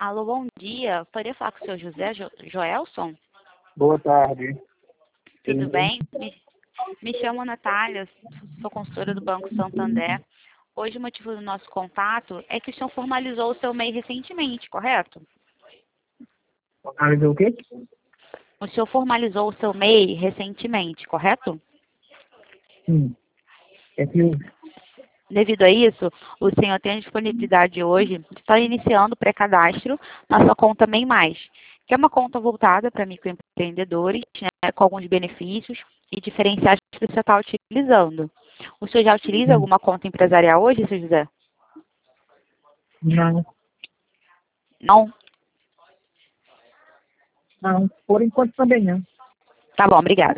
Alô, bom dia. Poderia falar com o senhor José Joelson? Boa tarde. Tudo bem? Me chamo Natália, sou consultora do Banco Santander. Hoje o motivo do nosso contato é que o senhor formalizou o seu MEI recentemente, correto? Analisou o quê? O senhor formalizou o seu MEI recentemente, correto? Sim. É que Devido a isso, o senhor tem a disponibilidade hoje de estar iniciando o pré-cadastro na sua conta MEI+, que é uma conta voltada para microempreendedores, né, com alguns benefícios e diferenciais que você está utilizando. O senhor já utiliza alguma conta empresarial hoje, seu José? não, Não? não. Por enquanto também não. Tá bom, obrigada.